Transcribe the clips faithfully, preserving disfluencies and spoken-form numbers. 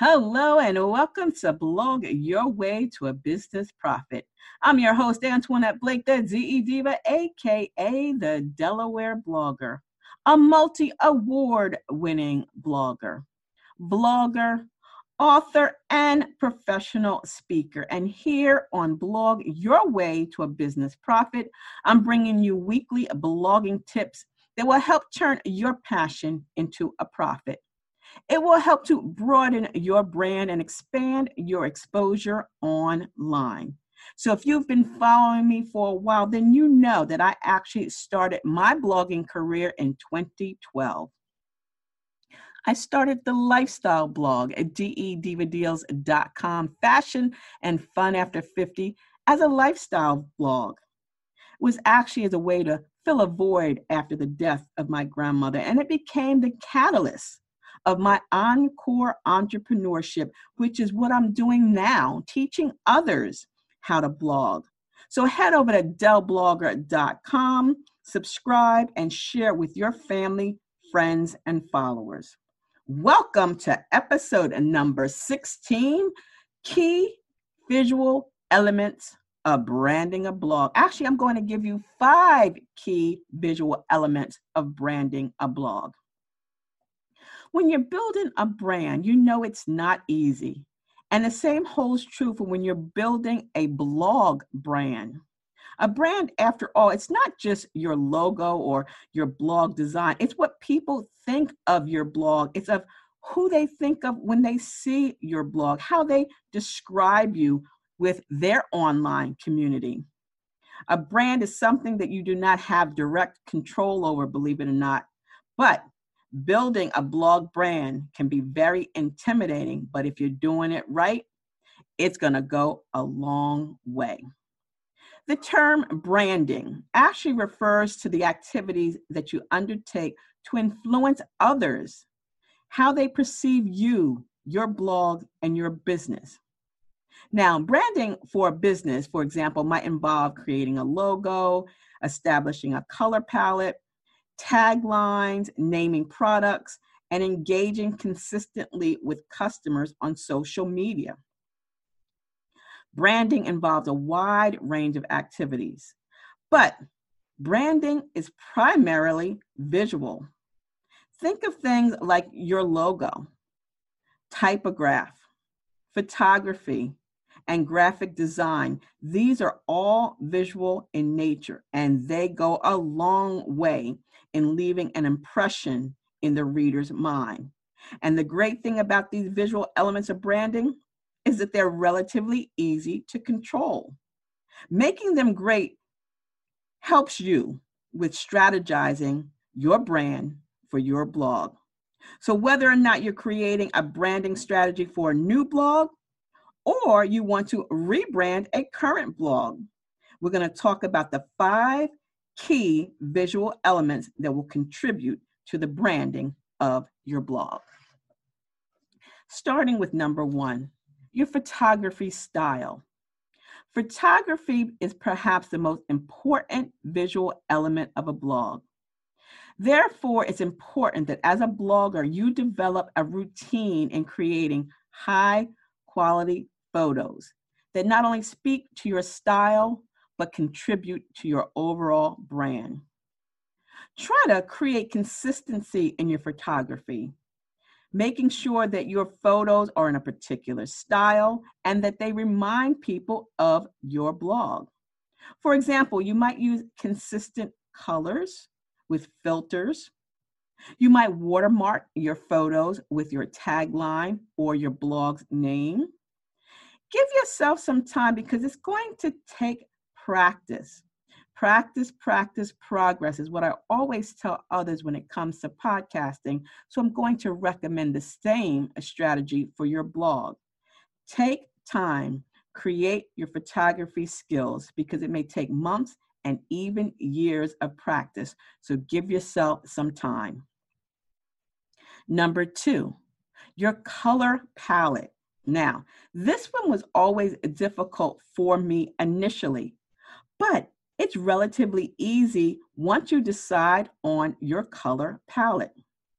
Hello and welcome to Blog Your Way to a Business Profit. I'm your host, Antoinette Blake, the Z E Diva, aka the Delaware Blogger, a multi-award winning blogger, blogger, author, and professional speaker. And here on Blog Your Way to a Business Profit, I'm bringing you weekly blogging tips that will help turn your passion into a profit. It will help to broaden your brand and expand your exposure online. So if you've been following me for a while, then you know that I actually started my blogging career in twenty twelve. I started the lifestyle blog at D E diva deals dot com, Fashion and Fun After fifty, as a lifestyle blog. It was actually as a way to fill a void after the death of my grandmother, and it became the catalyst of my encore entrepreneurship, which is what I'm doing now, teaching others how to blog. So head over to del blogger dot com, subscribe, and share with your family, friends, and followers. Welcome to episode number sixteen, Key Visual Elements of Branding a Blog. Actually, I'm going to give you five key visual elements of branding a blog. When you're building a brand, you know it's not easy. And the same holds true for when you're building a blog brand. A brand, after all, it's not just your logo or your blog design. It's what people think of your blog. It's of who they think of when they see your blog, how they describe you with their online community. A brand is something that you do not have direct control over, believe it or not. But building a blog brand can be very intimidating, but if you're doing it right, it's going to go a long way. The term branding actually refers to the activities that you undertake to influence others, how they perceive you, your blog, and your business. Now, branding for a business, for example, might involve creating a logo, establishing a color palette, taglines, naming products, and engaging consistently with customers on social media. Branding involves a wide range of activities, but branding is primarily visual. Think of things like your logo, typograph, photography, and graphic design. These are all visual in nature, and they go a long way in leaving an impression in the reader's mind. And the great thing about these visual elements of branding is that they're relatively easy to control. Making them great helps you with strategizing your brand for your blog. So whether or not you're creating a branding strategy for a new blog, or you want to rebrand a current blog, we're going to talk about the five key visual elements that will contribute to the branding of your blog. Starting with number one, your photography style. Photography is perhaps the most important visual element of a blog. Therefore, it's important that as a blogger, you develop a routine in creating high quality photos that not only speak to your style, but contribute to your overall brand. Try to create consistency in your photography, making sure that your photos are in a particular style and that they remind people of your blog. For example, you might use consistent colors with filters. You might watermark your photos with your tagline or your blog's name. Give yourself some time because it's going to take practice. Practice, practice, progress is what I always tell others when it comes to podcasting. So I'm going to recommend the same strategy for your blog. Take time, create your photography skills because it may take months and even years of practice. So give yourself some time. Number two, your color palette. Now, this one was always difficult for me initially, but it's relatively easy once you decide on your color palette.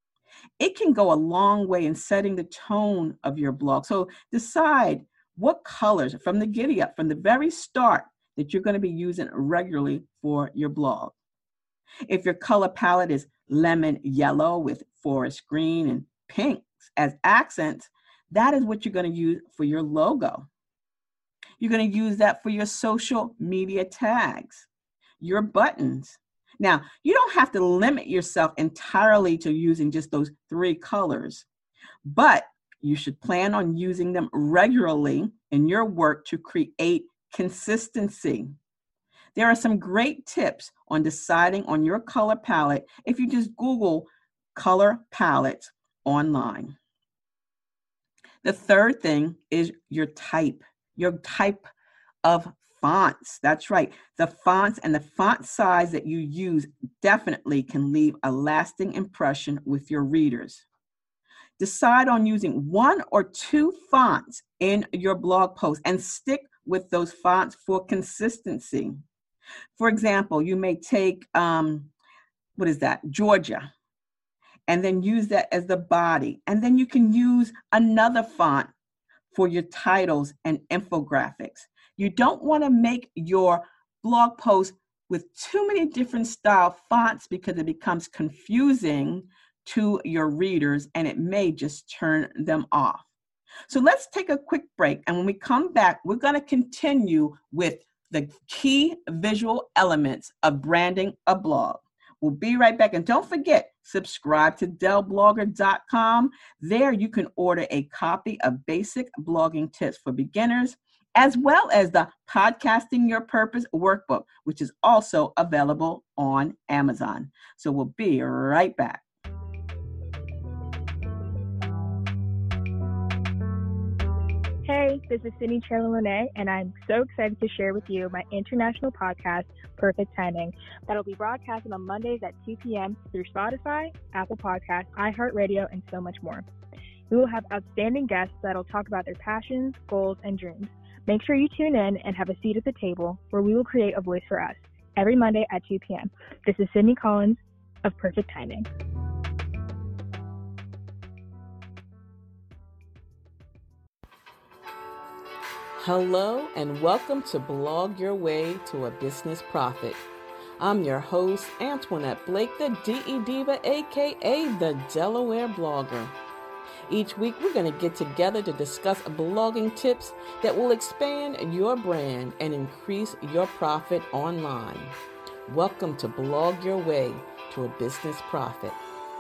It can go a long way in setting the tone of your blog. So decide what colors from the giddy up, from the very start, that you're going to be using regularly for your blog. If your color palette is lemon yellow with forest green and pinks as accents, that is what you're going to use for your logo. You're going to use that for your social media tags, your buttons. Now, you don't have to limit yourself entirely to using just those three colors, but you should plan on using them regularly in your work to create consistency. There are some great tips on deciding on your color palette if you just Google color palette online. The third thing is your type, your type of fonts. That's right. The fonts and the font size that you use definitely can leave a lasting impression with your readers. Decide on using one or two fonts in your blog post and stick with those fonts for consistency. For example, you may take, um, what is that, Georgia, and then use that as the body. And then you can use another font for your titles and infographics. You don't want to make your blog post with too many different style fonts because it becomes confusing to your readers and it may just turn them off. So let's take a quick break. And when we come back, we're going to continue with the key visual elements of branding a blog. We'll be right back. And don't forget, subscribe to Dell Blogger dot com. There you can order a copy of Basic Blogging Tips for Beginners, as well as the Podcasting Your Purpose workbook, which is also available on Amazon. So we'll be right back. Hey, this is Sydney Cherla-Lene, and I'm so excited to share with you my international podcast, Perfect Timing, that'll be broadcasted on Mondays at two p.m. through Spotify, Apple Podcasts, iHeartRadio, and so much more. We will have outstanding guests that'll talk about their passions, goals, and dreams. Make sure you tune in and have a seat at the table where we will create a voice for us every Monday at two p.m. This is Sydney Collins of Perfect Timing. Hello and welcome to Blog Your Way to a Business Profit. I'm your host, Antoinette Blake, the D E Diva, aka the Delaware Blogger. Each week we're going to get together to discuss blogging tips that will expand your brand and increase your profit online. Welcome to Blog Your Way to a Business Profit.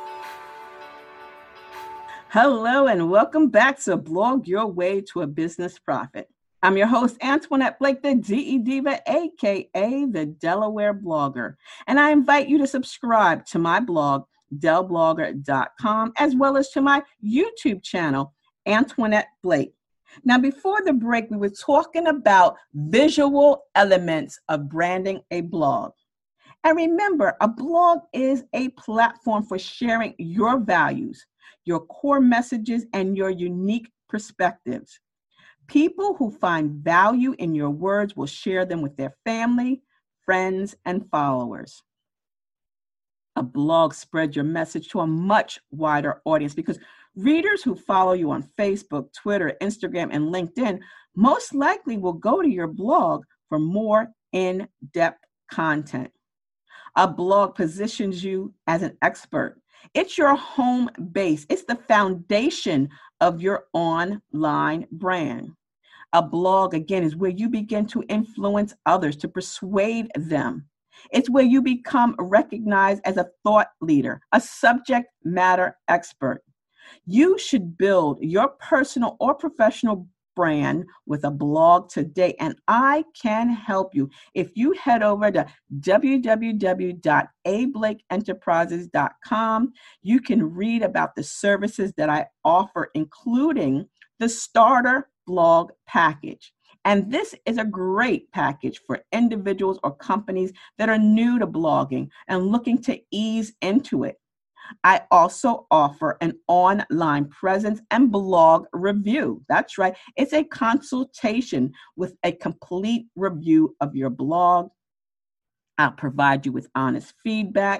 Hello and welcome back to Blog Your Way to a Business Profit. I'm your host, Antoinette Blake, the D E Diva, aka the Delaware Blogger. And I invite you to subscribe to my blog, Dell Blogger dot com, as well as to my YouTube channel, Antoinette Blake. Now, before the break, we were talking about visual elements of branding a blog. And remember, a blog is a platform for sharing your values, your core messages, and your unique perspectives. People who find value in your words will share them with their family, friends, and followers. A blog spreads your message to a much wider audience because readers who follow you on Facebook, Twitter, Instagram, and LinkedIn most likely will go to your blog for more in-depth content. A blog positions you as an expert. It's your home base. It's the foundation of your online brand. A blog, again, is where you begin to influence others, to persuade them. It's where you become recognized as a thought leader, a subject matter expert. You should build your personal or professional brand with a blog today, and I can help you. If you head over to w w w dot a blake enterprises dot com, you can read about the services that I offer, including the starter blog package. And this is a great package for individuals or companies that are new to blogging and looking to ease into it. I also offer an online presence and blog review. That's right. It's a consultation with a complete review of your blog. I'll provide you with honest feedback,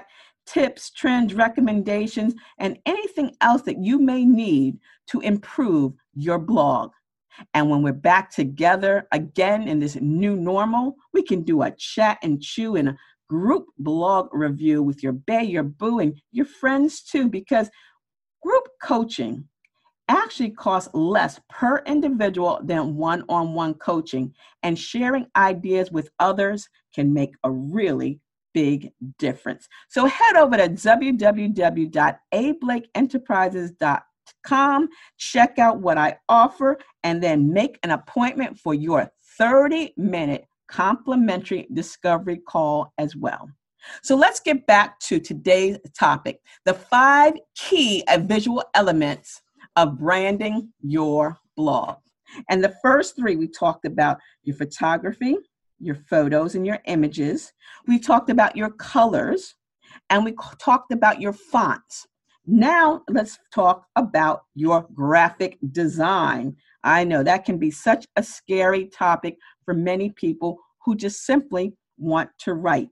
tips, trends, recommendations, and anything else that you may need to improve your blog. And when we're back together again in this new normal, we can do a chat and chew and a group blog review with your bae, your boo, and your friends too, because group coaching actually costs less per individual than one-on-one coaching, and sharing ideas with others can make a really big difference. So head over to w w w dot a blake enterprises dot com, check out what I offer, and then make an appointment for your thirty minute complimentary discovery call as well. So let's get back to today's topic, the five key visual elements of branding your blog. And the first three, we talked about your photography, your photos and your images. We talked about your colors, and we talked about your fonts. Now let's talk about your graphic design. I know that can be such a scary topic for many people who just simply want to write.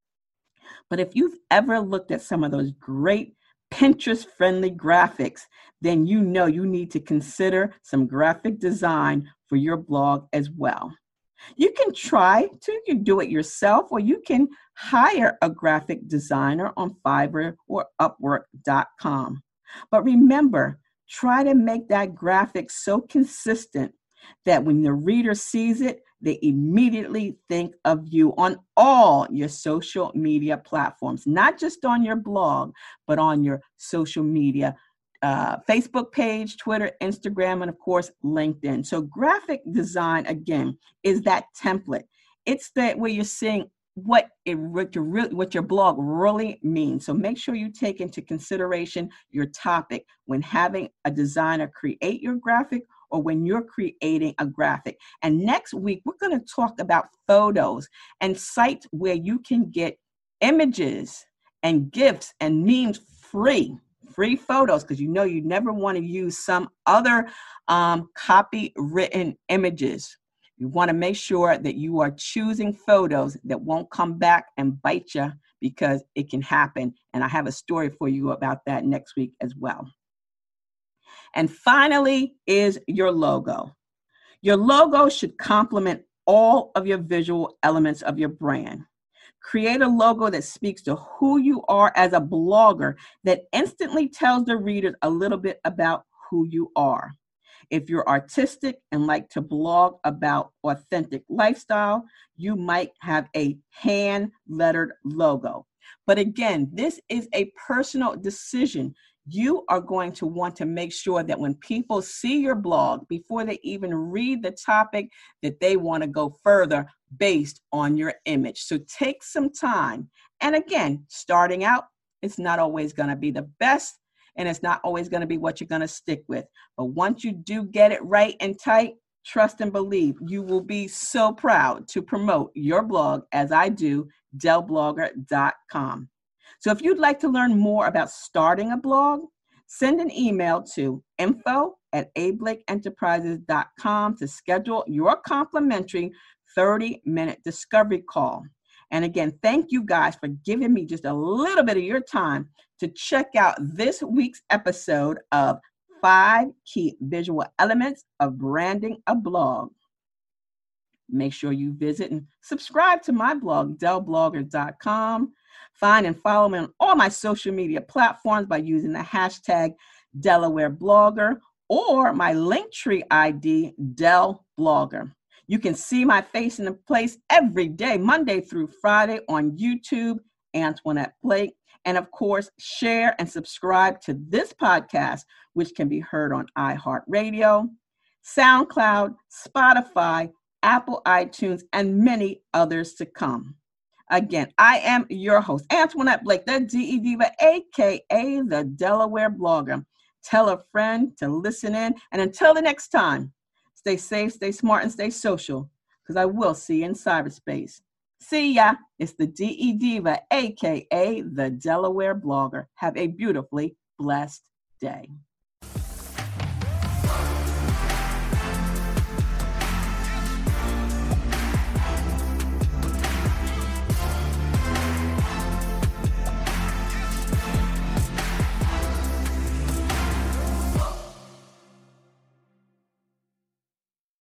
But if you've ever looked at some of those great Pinterest-friendly graphics, then you know you need to consider some graphic design for your blog as well. You can try to you can do it yourself, or you can hire a graphic designer on Fiverr or Upwork dot com. But remember, try to make that graphic so consistent that when the reader sees it, they immediately think of you on all your social media platforms, not just on your blog, but on your social media, uh, Facebook page, Twitter, Instagram, and of course, LinkedIn. So graphic design, again, is that template. It's that where you're seeing what it what your, re- what your blog really means. So make sure you take into consideration your topic when having a designer create your graphic, or when you're creating a graphic. And next week, we're going to talk about photos and sites where you can get images and GIFs and memes free, free photos, because you know you never want to use some other um, copywritten images. You want to make sure that you are choosing photos that won't come back and bite you, because it can happen. And I have a story for you about that next week as well. And finally is your logo. Your logo should complement all of your visual elements of your brand. Create a logo that speaks to who you are as a blogger, that instantly tells the readers a little bit about who you are. If you're artistic and like to blog about authentic lifestyle, you might have a hand-lettered logo. But again, this is a personal decision. You are going to want to make sure that when people see your blog, before they even read the topic, that they want to go further based on your image. So take some time. And again, starting out, it's not always going to be the best, and it's not always going to be what you're going to stick with. But once you do get it right and tight, trust and believe, you will be so proud to promote your blog as I do, del blogger dot com. So if you'd like to learn more about starting a blog, send an email to info at a blake enterprises dot com to schedule your complimentary thirty minute discovery call. And again, thank you guys for giving me just a little bit of your time to check out this week's episode of Five Key Visual Elements of Branding a Blog. Make sure you visit and subscribe to my blog, del blogger dot com. Find and follow me on all my social media platforms by using the hashtag Delaware Blogger or my Linktree I D, Del Blogger. You can see my face in a place every day, Monday through Friday on YouTube, Antoinette Blake. And of course, share and subscribe to this podcast, which can be heard on iHeartRadio, SoundCloud, Spotify, Apple iTunes, and many others to come. Again, I am your host, Antoinette Blake, the D E Diva, a k a the Delaware Blogger. Tell a friend to listen in. And until the next time, stay safe, stay smart, and stay social, because I will see you in cyberspace. See ya. It's the D E Diva, a k a the Delaware Blogger. Have a beautifully blessed day.